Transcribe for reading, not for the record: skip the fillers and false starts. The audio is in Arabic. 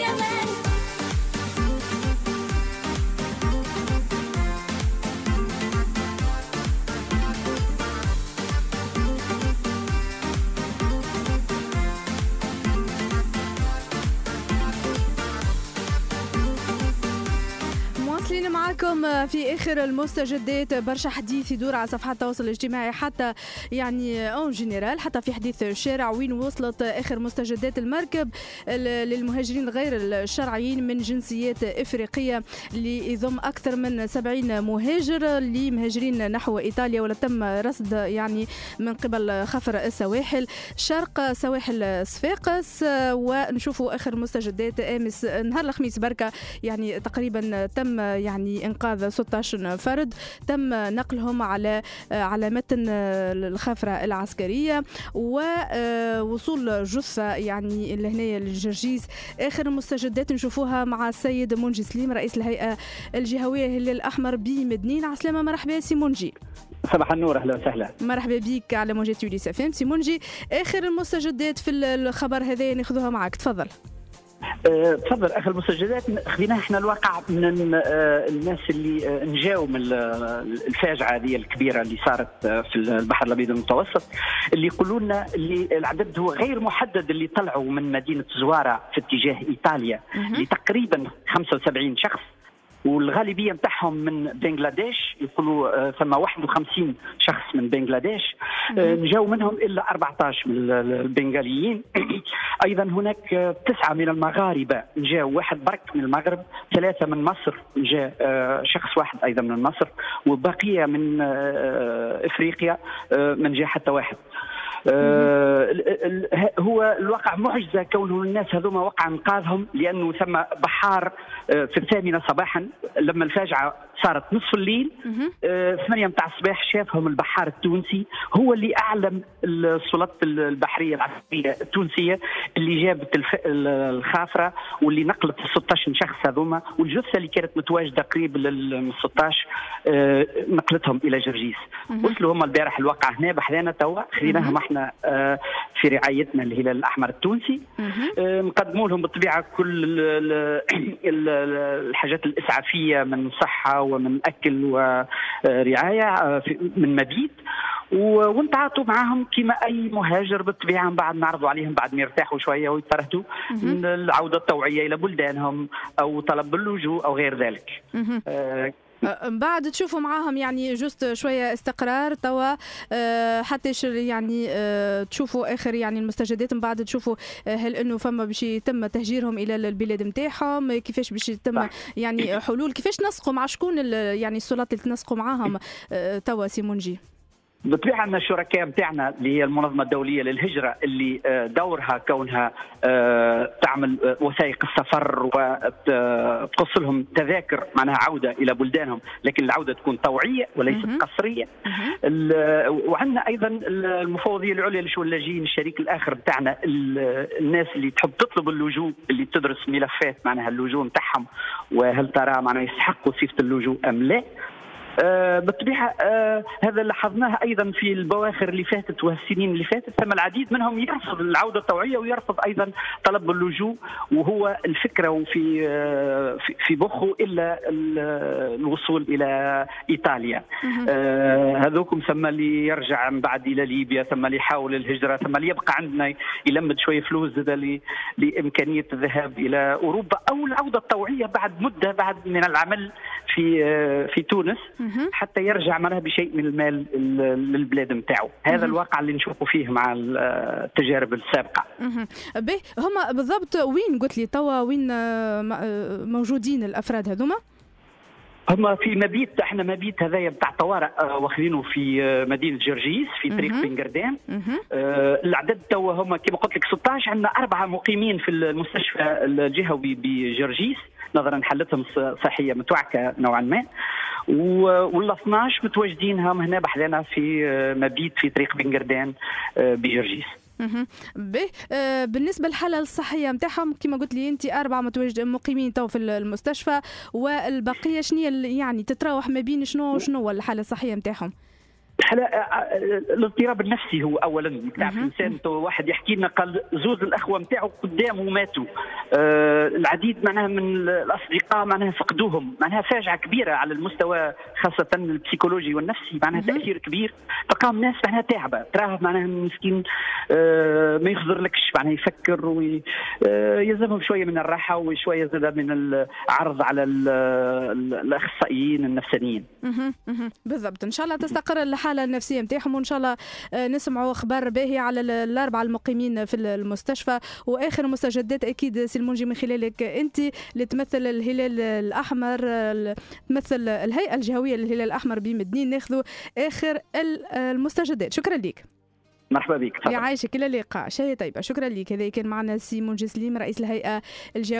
معكم في آخر المستجدات. برشا حديث يدور على صفحات التواصل الاجتماعي، حتى يعني اون جينيرال، حتى في حديث الشارع، وين وصلت آخر مستجدات المركب للمهاجرين غير الشرعيين من جنسيات إفريقية اللي يضم أكثر من 70 مهاجر اللي مهاجرين نحو إيطاليا، ولا تم رصد يعني من قبل خفر السواحل شرق سواحل صفاقس. ونشوفوا آخر مستجدات أمس نهار الخميس بركة، يعني تقريبا تم يعني إنقاذ 16 فرد، تم نقلهم على متن الخافرة العسكرية، ووصول جثة يعني لهنا للجرجيس. آخر المستجدات نشوفوها مع السيد منجي سليم، رئيس الهيئة الجهوية الهلال الأحمر بمدنين. عسلامة، مرحبا سي منجي. صباح النور، اهلا وسهلا. مرحبا بك على موجات يوليس اف ام. سي منجي، آخر المستجدات في الخبر هذا ناخذوها معك، تفضل. تفضل. اخر المستجدات خذيناها احنا الواقع من الناس اللي نجاوا من الفاجعه هذه الكبيره اللي صارت في البحر الابيض المتوسط، اللي يقولوا لنا اللي العدد هو غير محدد اللي طلعوا من مدينه زواره في اتجاه ايطاليا، اللي تقريبا 75 شخص، والغالبيه نتاعهم من بنغلاديش. يقولوا ثم 51 شخص من بنغلاديش، نجاو منهم الا 14 من البنغاليين. ايضا هناك 9 من المغاربه نجاو، واحد برك من المغرب، 3 من مصر نجا شخص واحد ايضا من مصر، وبقيه من افريقيا من جا حتى واحد. هو الواقع معجزة كونه الناس هذوما وقع انقاذهم، لأنه ثم بحار في 8 صباحا لما الفاجعة صارت نصف الليل، 8 متاع الصباح شافهم البحار التونسي، هو اللي أعلم السلطات البحرية العسكرية التونسية اللي جابت الخافرة واللي نقلت 16 شخص هذوما، والجثة اللي كانت متواجدة قريب لل 16 نقلتهم إلى جرجيس. وصلوا هم البارح الواقع هنا بحذانا توا، خذيناهم احنا في رعايتنا الهلال الأحمر التونسي. نقدموا لهم بالطبيعة كل الحاجات الإسعافية من صحة ومن أكل ورعاية من مبيت، ونتعاطوا معهم كما أي مهاجر بالطبيعة. بعد نعرضوا عليهم بعد ما يرتاحوا شوية ويتفرهدوا من العودة الطوعية إلى بلدانهم أو طلب اللجوء أو غير ذلك. بعد تشوفوا معاهم يعني جست شوية استقرار توا، حتى يعني تشوفوا آخر يعني المستجدات، من بعد تشوفوا هل إنه فما باش يتم تهجيرهم إلى البلاد متاعهم، كيفاش باش يتم يعني حلول، كيفاش نسقوا مع شكون يعني السلطات اللي تنسقوا معاهم توا سي منجي؟ بالطبيعة أن الشركاء متاعنا اللي هي المنظمة الدولية للهجرة اللي دورها كونها تعمل وثائق السفر وتوصلهم تذاكر معناها عودة إلى بلدانهم، لكن العودة تكون طوعية وليست قصرية. وعندنا أيضا المفوضية العليا لشؤون اللاجئين، الشريك الآخر متاعنا، الناس اللي تحب تطلب اللجوء، اللي تدرس ملفات معناها اللجوء متاعهم وهل ترى معناها يستحقوا صفة اللجوء أم لا. بالطبيعة هذا لاحظناه أيضا في البواخر اللي فاتت والسنين اللي فاتت، ثم العديد منهم يرفض العودة الطوعية ويرفض أيضا طلب اللجوء، وهو الفكرة وفي في مخه إلا الوصول إلى إيطاليا. هذوكم ثم اللي يرجع من بعد إلى ليبيا، ثم اللي يحاول الهجرة، ثم اللي يبقى عندنا يلمد شوية فلوس لإمكانية الذهاب إلى أوروبا أو العودة الطوعية بعد مدة بعد من العمل في تونس، حتى يرجع معنا بشيء من المال للبلاد متاعه. هذا الواقع اللي نشوفه فيه مع التجارب السابقة. به هما بالضبط وين قلت لي توا وين موجودين الأفراد هذوما؟ هم في مبيت، احنا مبيت هذايا بتاع طوارئ واخذينه في مدينة جرجيس في طريق بنغردان. العدد توا هم كما قلت لك 16، عندنا 4 مقيمين في المستشفى الجهوي بجرجيس نظرا حالتهم صحية متوعكة نوعا ما، وال 12 متواجدين هم هنا بحذانا في مبيت في طريق بنغردان بجرجيس. بالنسبة للحالة الصحية متاعهم كما قلت لي أنت 4 مقيمين تو في المستشفى، والبقية شنو يعني تتراوح ما بين شنو الحالة الصحية متاعهم؟ الاضطراب النفسي هو اولا. تعرف الانسان واحد يحكي لنا قال زوز الاخوه نتاعو قدامه ماتوا، العديد معناها من الاصدقاء معناها فقدوهم، معناها فاجعه كبيره على المستوى خاصه البسيكولوجي والنفسي، معناها تاثير كبير. بقاو الناس معناها تعبه، تراه معناها مسكين ما يخضر لكش معناها يفكر ويلزمهم شويه من الراحه وشويه زاد من العرض على الاخصائيين النفسانيين. بالضبط. ان شاء الله تستقر الحاله النفسيه نتاعهم، وان شاء الله نسمعوا اخبار باهيه على الاربعه المقيمين في المستشفى. واخر مستجدات اكيد سي المنجي من خلالك انت اللي تمثل الهلال الاحمر، تمثل الهيئه الجهويه للهلال الاحمر بمدنين، ناخذوا اخر المستجدات. شكرا لك. مرحبا بك. يعيشك. الى اللقاء. شهية طيبه. شكرا لك. هذا كان معنا سي منجي سليم رئيس الهيئه الجهويه